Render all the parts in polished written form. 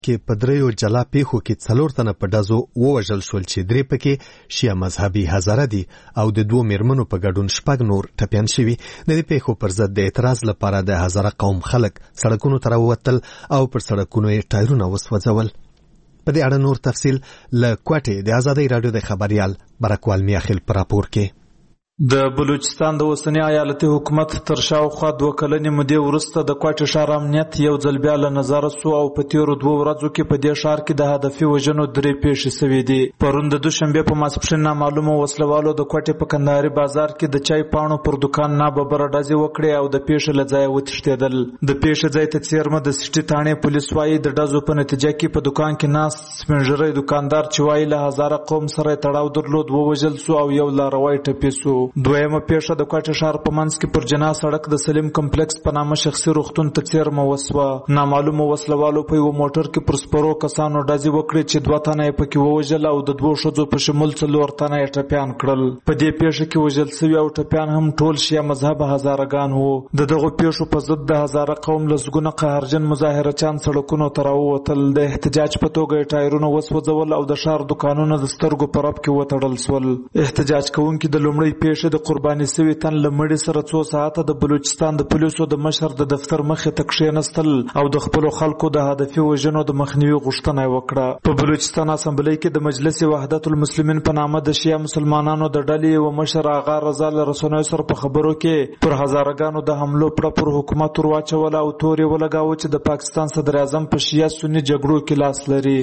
کې په دریو جلا پیښو کې 4 تنه په ډزو ووژل شول چې 3 پکې شیعه مذهبي هزاره دي او د 2 میرمنو په ګډون 6 نور ټپیان شوي. د دې پیښو پر ضد د اعتراض لپاره د هزاره قوم خلک سړکونو ته راووتل او پر سړکونو یې ټایرونه وسوځول. په دې اړه نور تفصیل له کوټې د آزادۍ راډیو د خبريال برکوال میاخیل پر راپور کې. د بلوچستان د اوسنی ایالتي حکومت تر شاوخوا 2 کلنې مودې وروسته د کوټې ښار امنیت یو ځل بیا له نظره سو او په تیرو 2 ورځو کې په دې ښار کې د هدفي وژنو 3 پیښې شوې دي. پرون د دوشنبه په ماسپښین نامعلومو وسلوالو د کوټې په کندهاري بازار کې د چای پاڼو پر دکان ناببره ډزې وکړې او د پیښې له ځایه وتښتېدل. د پیښې ځای ته څیرمه د سټي تاڼې پولیس وایي د ډزو په نتیجه کې په دکان کې ناست سپینږیری دکاندار چې وایي له هزاره قوم سره تړاو درلود ووژل سو او یو لاروی ټپي سو. دویمه پیښه د کوټې ښار په منځ کې پر جنا سړک د سلیم کمپلیکس په نامه شخصي روغتون ته څیرمه وسوه. نامعلومو وسلوالو په یو موټر کې پر سپرو کسانو ډزې وکړې چې 2 تنه یې پکې ووژل او د 2 ښځو په شمول 4 تنه یې ټپیان کړل. په دې پیښه کې وژل شوي او ټپیان هم ټول شیعه مذهب هزارهګان وو. د دغو پیښو په ضد د هزاره قوم لسګونه قهرجن مظاهرچیان سړکونو ته راووتل. د احتجاج په توګه یې ټایرونه وسوځول او د ښار دکانونه د سترګو په رپ کې وتړل سول. احتجاج کوونکي د لومړۍ پیښې د قرباني سوي تن له مړي سره 2 ساعته د بلوچستان د پولیسو د مشر د دفتر مخې ته کښېنستل او د خپلو خلکو د هدفي وژنو د مخنیوي غوښتنه یې وکړه. په بلوچستان اسمبلی کې د مجلس وحدت المسلمین په نامه د شیعه مسلمانانو د ډلې و مشر آغا رضا له رسنیو سره په خبرو کې پر هزارهګانو د حملو پر حکومت ورواچول او تور یې ولګاوه چې د پاکستان صدر اعظم په شیعه سني جګړو کې لاس لري.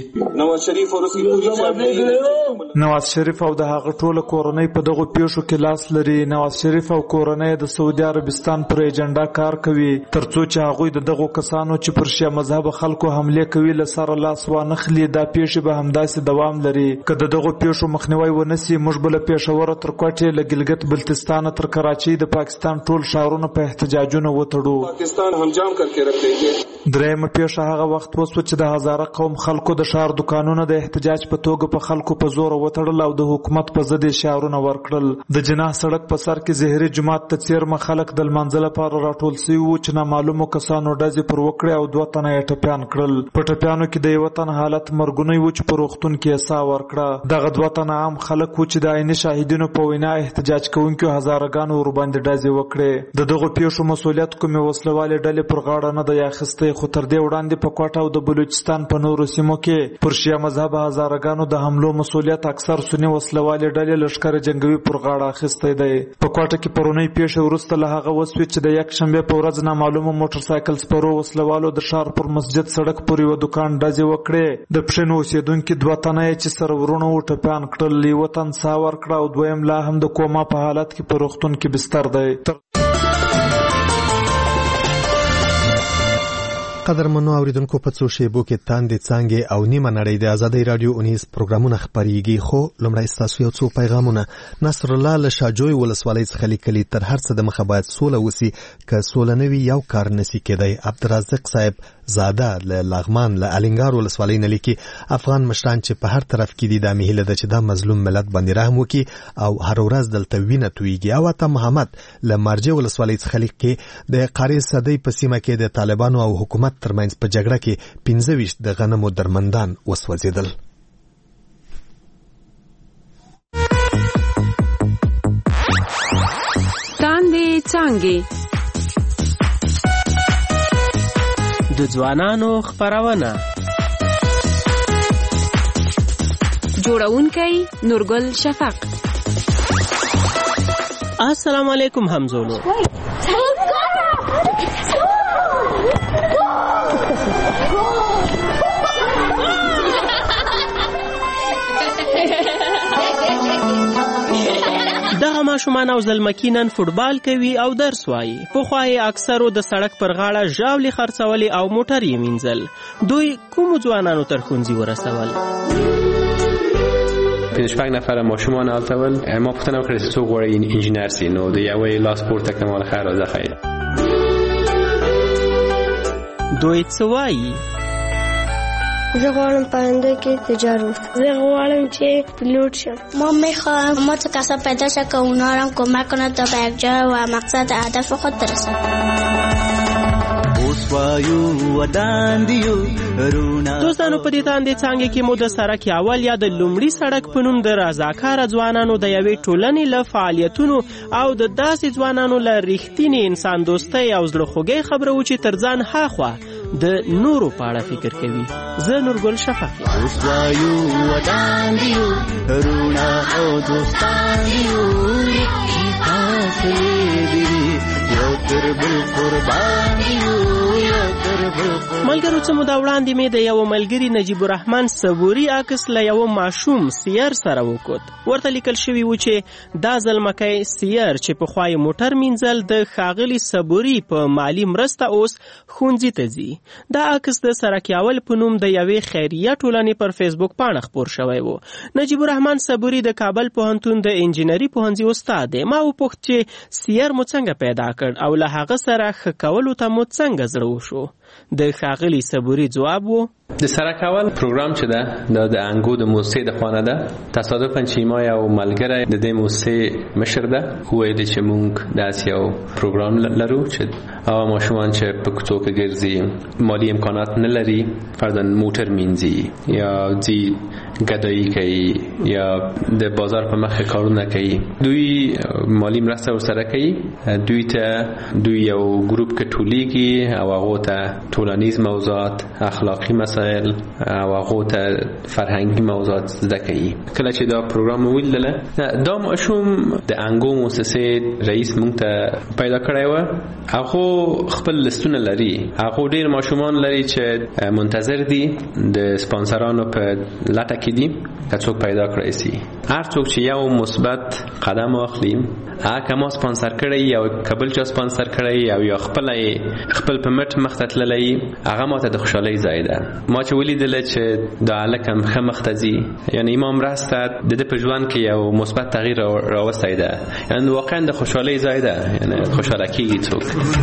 نواز شریف او د هغه ټوله کورنۍ په دغو پیښو کې لاس لري. نواز شریف او کورنۍ د سعودي عربستان پر ایجنډا کار کوي ترڅو چې هغوی د دغو کسانو چې پر شیعه مذهب خلکو حمله کوي له سره لاس وانخلي. دا پیښې به همداسې دوام لري. که د دغو پیښو مخنیوی ونسي موږ به له پېښوره تر کوټې له ګلګت بلتستانه تر کراچۍ د پاکستان ټول ښارونه په احتجاجونو وتړو. پاکستان همجام کړکې رکھتے. درېیمه پیښه هغه وخت وسوه چې د هزاره قوم خلکو د ښار دکانونه د احتجاج په توګه په خلکو په زور وتړل او د حکومت په ضد شعارونه ورکړل. د جناح سړک په سر کې زهري جماعت ته څیرمه خلک د لمانځه لپاره راټول سوي وو چې نامعلومو کسانو ډزې پر وکړې او 2 تنه یې ټپیان کړل. په ټپیانو کې د 1 تن حالت مرګونی وو چې په روغتون کې یې ساه ورکړه. دغه 2 تنه عام خلک وو چې د عیني شاهدینو په وینا احتجاج کوونکو هزارهګانو ورباندې ډزې وکړې. د دغو پیښو مسؤلیت کومې وسلوالې ډلې پر غاړه نه دی اخیستی خو تر دې وړاندې په کوټه او د بلوچستان په نورو سیمو کې پر شیعه مذهب هزارهګانو د حملو مسؤلیت اکثر سني وسلوالې ډلې لښکر جنگوي پر غاړه اخیستی دی. په کوټه کې پرونی پیښه وروسته له هغه وسوي چې د یک شنبه په ورځ نامعلومه موټر سایکل سپرو وسلوالو د ښار پر مسجد سړک پورې یو دکان ډزې وکړې. د پښینو اوسېدونکي 2 تنه چې سره ورونه و ټپیان کړل. 1 تن ساه ورکړه او 2م لا هم د کوما په حالت کې په روغتون کې بستر دی. قدرمنو اوریدونکو په څو شیبو کې تاندې څانګې او نیمه نړۍ د آزادۍ رادیو اونیز پروګرامونه خپرېږي. خو لومړی ستاسو یو څو پیغامونه. نصر الله له شاجوی ولسوالۍ څخه لیکلي تر هر څه د مخه باید سوله وسي که سوله نه وي یو کار نشي کېدی. عبدالرزاق صاحب زاده له لغمان له الینګار ولسوالۍ نه لیکي افغان مشران چې په هر طرف کې دي دا مهیله ده چې دا مظلوم ملت باندې رحم وکړي او هر ورځ دلته وینه تویږي. او عطا محمد له مارجه ولسوالۍ څخه لیکي د قاری صدۍ په سیمه کې د طالبانو او حکومت ترمنځ په جګړه کې 25 د غنمو درمندان وسوځېدل. تاندې څانګې د ځوانانو خپرونه جوړونکی نورګل شفق. السلام علیکم همزولو. دغه ماشومان او زلمکینن فوټبال کوي او درس وایي. پخوا یې اکثرو د سړک پر غاړه ژاولې خرڅولې او موټر یې مینځل. دوی کومو ځوانانو تر ښوونځي ورسول؟ 5 نفر ماشومان التول ما پوښتنه وکړه چې څوک غواړي انجینر سي. نو د یوې لاس پورته کړم مال خیر او زه خیر. دوی څه وایي؟ زه غواړم پاینده کې تجارت وکړم. زه غواړم چې پیلوت شم. ما میخواهم متکثر پیدا شه که اونا را کمک کنه تا به یک جای و مقصد هدف خود برسند. اوس دوستانو په دې تاندې څانګې کې مو د سړک اول یا د لومړي سړک په نوم د رضاکاره ځوانانو د یوې ټولنې له فعالیتونو او د داسې ځوانانو له رښتینې انسان دوستۍ او زړه خوږۍ خبره و چې تر ځان هاخوا د نورو په اړه فکر کوي. زه نورګل شفق ملګرو څه موده وړاندې مې د یو ملګري نجیب الرحمن صبوري عکس له یو ماشوم سیر سره وکوت. ورته لیکل شوي و چې دا زلمکی سیر چې پخوا یې موټر مینځل د ښاغلي صبوري په مالي مرسته اوس ښوونځي ته ځي. دا عکس د سرکیاول په نوم د یوې خیریه ټولنې پر فیسبوک پاڼه خپور شوی و. نجیب الرحمن صبوري د کابل پوهنتون د انجینري پوهنځي استاد دی. ما وپوښت چې سیر مو څنګه پیدا کړ او له هغه سره ښه کولو ته مو څنګه زړه وشو؟ د ښاغلي صبوري ځواب و د سرک اول پروګرام چې ده دا د انګو د موسسې د خوانه ده. تصادفاً چې ما یو ملګری د دې موسسې مشر ده ویل چې مونږ داسې یو پروګرام لرو چې هغه ماشومان چې په کوڅو کې ګرځي مالی امکانات نه لري فرضاً موټر مینځي یا ځي ګدایي کوي یا د بازار په مخ کارونه کوي دوی مالی مرسته ورسره کوي. دوی یو ګروپ کې ټولیږي او هغه ته ټولنیز موضوعات اخلاقی مسائل او هغه ته فرهنګي موضوعات زده کوي. کله چې دا پروګرام ولیدله دا ماشوم د انګو موسسې رئیس مونږ ته پیدا کړی و. هغه خپل لستونه لري. هغه ډیر ماشومان لري چې منتظر دي د سپانسرانو په لټه کې دي که څوک پیدا کړی سي. هر څوک چې یو مثبت قدم واخلي هغه ما سپانسر کړی یا قبل چا سپانسر کړی او یا خپل په مټ مخته تللی هغه ماته د خوشحالۍ ځای ده. ما چې ولیدل چې دا لکم ښه مخته ځي یعنی امام راسته د په ژوند کې یو مثبت تغییر راوستی ده یعنی واقعا د خوشحالۍ ځای ده یعنی خوشحاله کېږي څوک.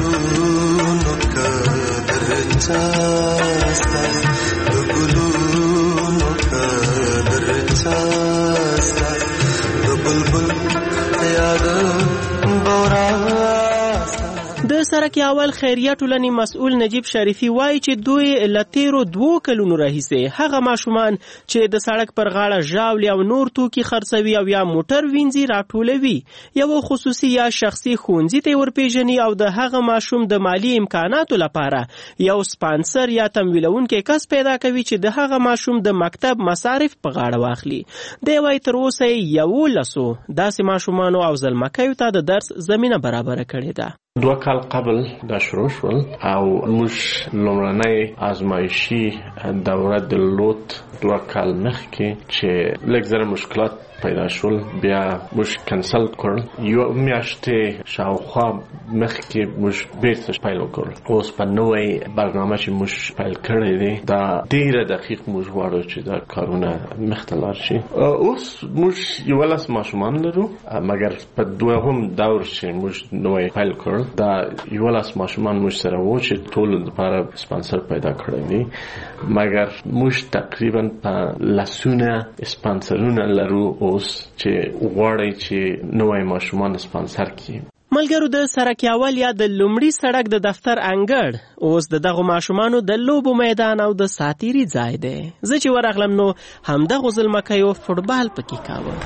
د سرک اول خیریه ټولنې مسؤل نجیب شریفي وایي چې دوی له تیرو 2 کلونو راهیسې هغه ماشومان چې د سړک پر غاړه ژاولې او نور توکي خرڅوي او یا موټر وینځي راټولوي یو خصوصي یا شخصي ښوونځي ته ورپېژني او د هغه ماشوم د مالی امکاناتو لپاره یو سپانسر یا تمویلونکی کس پیدا کوي چې د هغه ماشوم د مکتب مصارف په غاړه واخلي. دی وایي تر اوسه 11 داسې ماشومانو او زلمکیو ته د درس زمینه برابره کړې ده. 2 کال قبل دا شروع شول او موږ لومړنۍ آزمایشي دوره د لوت 2 کال مخکې چې لږ زره مشکلات پیدا شول بیا موږ کنسل کړل. یو میاشتې شاوخوا مخکې موږ بیرته پیل وکړل. اوس په نوې برنامه چې موږ پیل کړی دی دا ډیره دقیق موږ غواړو چې دا کارونه مخته لاړ شي. اوس موږ 11 ماشومان لرو مګر په دوهم دور چې موږ نوې پیل کړل دا 11 ماشومان موږ سره وو چې ټول لپاره سپانسر پیدا کړی دی مګر موږ تقریبا په لسونه سپانسرونه لرو اوس چې غواړي چې نوې ماشومان سپانسر کړي. ملګرو د سرک اول یا د لومړي سړک د دفتر انګړ اوس د دغه ماشومانو د لوبو میدان او د ساتیري ځای دی. زه چې ورغلم نو همدغه زلمکیو فوټبال پکې کاوه.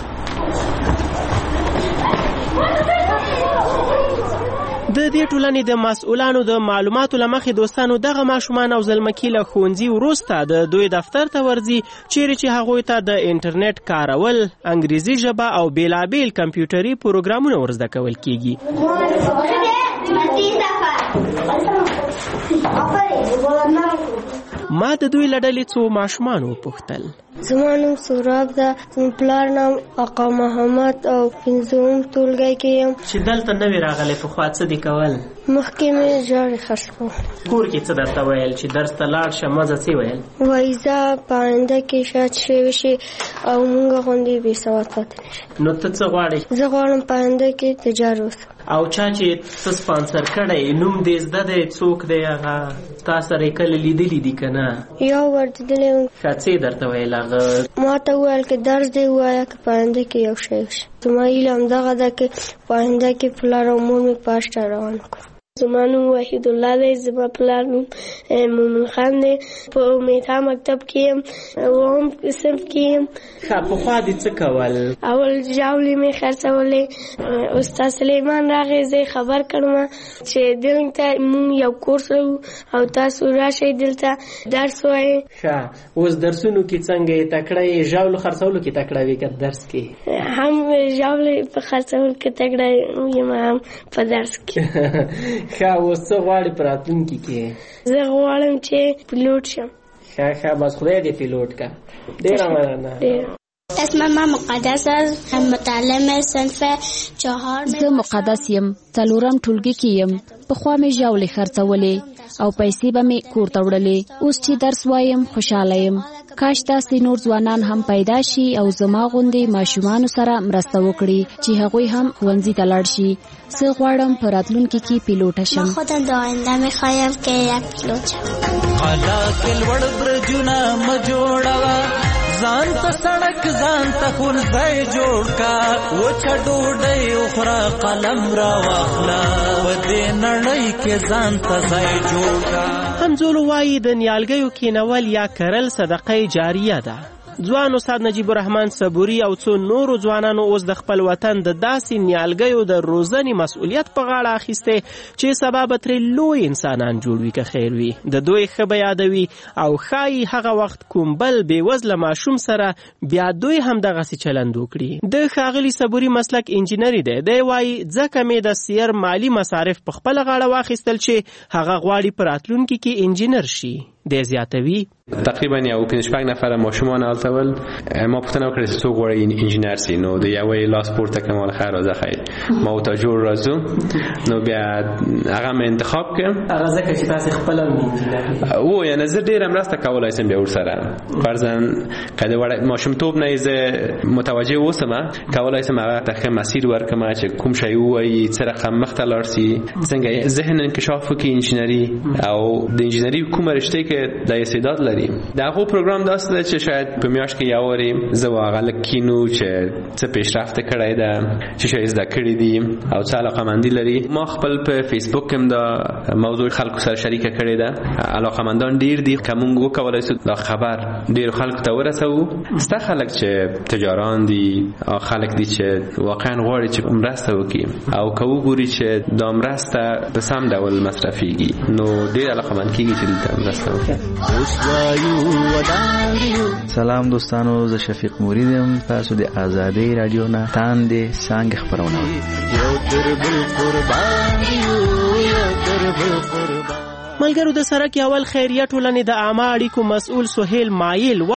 د دې ټولنې د مسؤلانو د معلوماتو له مخې دوستانو دغه ماشومان او زلمکي له ښوونځي وروسته د دوی دفتر ته ورځي چیرې چې هغوی ته د انټرنیټ کارول انګریزي ژبه او بیلابیل کمپیوټري پروګرامونه ورزده کول کیږي. ما د دوی له ډلې څو ماشومان وپوښتل. زما نوم سوراب ده. زما پلار نام آقا محمد او 5م ټولګي کې یم. چې دلته نوې راغلی پخوا څه دې کول؟ مخکې مې ژاړې خرڅ کول. کور کې څه درته ویل چې درس ته لاړ شه مزه څه ویل؟ وایي زه په آینده کې شاید شوی شي او موږ غوندې بې سواد پاتې نه شي. نو ته څه غواړې؟ زه غواړم په آینده کې تجار اوسم. او چا چې ته سپانسر کړی نوم دې زده دی څوک دی هغه تا سره یې کله لیدلي دي که نه؟ یو ورتدلی وم. ښه څه یې درته ویل هغه؟ ما ته وویل که درس دی ووایه که په آینده کې یو شی وشي. زما هیله همدغه ده که په آینده کې پلار او مور مې په اشته روان کړي. زما نوم وحید الله دی. زما پلار نوم مومن خان دی. په امیدها مکتب کې یم، اووم صنف کې یم. پخوا دې څه کول؟ اول ژاولې مې خرڅولې. استاد سلیمان راغی، زه خبر کړم چې دلته مونږ یو کورس لرو او تاسو راشئ دلته درس وایئ. ښه، اوس درسونو کې څنګه یې تکړه یې؟ ژاولو خرڅولو کې تکړه وې که درس کې؟ هم ژاولې په خرڅولو کې تکړه یم، هم په درس کې. ښه، اوس څه غواړې په راتلونکي کې؟ زه غواړم چې پیلوټ شم. ښه، بس خدای دې پیلوټ کا. ډېره مننه. اسمم مقدس متعلم صنف 4. زه مقدس یم، 4م ټولګي کې یم. پخوا مې ژاولې خرڅولې او پیسې به مې کور ته وړلې. اوس چې درس وایم خوشحاله یم. کاش داسې نور ځوانان هم پیدا شي او زما غوندې ماشومانو سره مرسته وکړي چې هغوی هم ښوونځي ته لاړ شي. زه غواړم په راتلونکي کې پیلوټه شم. من خودم در آینده میخوایم که یک پیلوت شم. قلا کې لوړ برجونه مه جوړوه، ځان ته سړک ځان ته ښوونځی جوړ کا. وچه ډوډۍ وخوره قلم راواخله، په دې نړۍ کې ځان ته ځای جوړ کا. همزولو وایي د نیالګیو کینول یا کرل صدقه جاریه ده. ځوان استاد نجیب الرحمن صبوري او څو نورو ځوانانو اوس د خپل وطن د داسې نیالګیو د روزنې مسؤلیت په غاړه اخیستی چې سبا به ترې لوی انسانان جوړ وي که خیر وي. د دوی ښه به یادوي او ښایي هغه وخت کوم بل بېوزله ماشوم سره بیا دوی هم دغسې چلند وکړي. د ښاغلي صبوري مسلک انجینري دی. دی وایي ځکه مې د سیر مالی مصارف په خپله غاړه واخیستل چې هغه غواړي په راتلونکي کې انجینر شي. دی زیاتوي تقریبا یو 5 نفر ماشومان التول ما پوښتنه وکړه چې څوک غواړي انجینر سي. نو د یوې لاس پورته کمال خیر راځه خیر ما او ته جوړ راځو. نو بیا هغه مې انتخاب کړم. هغه ځکه چې تاسو خپل انجینر او یعنی زه ډېر مرسته کولای شم بیا ورسره. فرضاً کله وړ ماشومتوب نه زه متوجه اوسم کولای شم هغه ته مسیر ورکړم چې کوم شی وایي څه رقم مخته لاړ سي، څنګه ذهن انکشاف وکړي انجینری او د انجینری کومه رشته کې د استعداد لري. دغه پروګرام داسته چې شاید په میاشت کې یو وری زه واغله کینو چې څه پیشرفت کړی ده، چې شاید زده کړی دي او څه علاقمندي لري. ما خپل په فیسبوک کې دا موضوع خلکو سره شریک کړی ده. علاقمندان ډیر دي کومګ وکولای شو دا خبر ډیر خلکو ته ورسو. ستا خلک چې تجاران دي او خلک دي چې واقعا غواړي چې مرسته وکړي او کوو ګوري چې دا مرسته په سم ډول مصرفيږي نو ډیر علاقمند کیږي چې دلته مرسته وکړي. سلام دوستانو، زه شفیق موریدم. تاسو د آزادۍ رادیو نه تاندې څنګه خبرونه ملګرو د سرک اول خیریه ټولنې د عامه اړیکو مسؤل سهیل مایل